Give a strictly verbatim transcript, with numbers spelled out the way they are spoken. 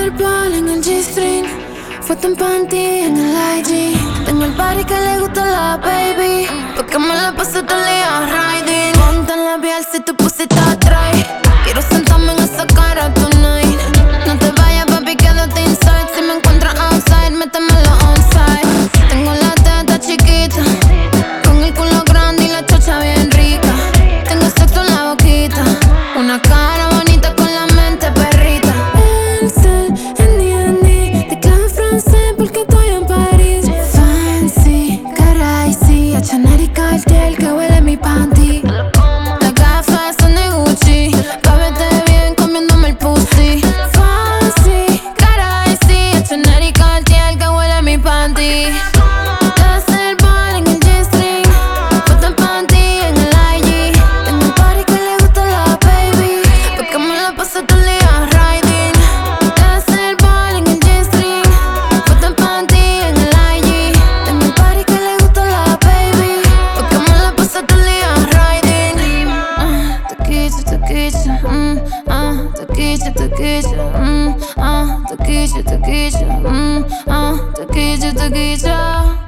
el ball en el G-string, foto en panty en el I G. Tengo el party que le gusta a la baby, porque me la paso todo el día riding. Ponte en la piel si tu pussy te atrae. Quiero sentarme en esa cara tonight. No te vayas, papi, quédate inside. Si me encuentras outside, métemelo onside. Tengo la teta chiquita, con el culo grande y la chocha bien rica. Tengo sexo en la boquita, una cara bonita con la mente perrita. Ansel, Andy, Andy, de clave francés porque estoy en París. Fancy, caray, sí, a Chanel y Cartier que huele mi panty. Las gafas son de Gucci, pa' verte bien comiéndome el pussy. Fancy, caray, sí, a Chanel y Cartier que huele mi panty. Mm, ah, taquilla, taquilla, mm, ah, taquilla, taquilla, mm, ah, taquilla, taquilla.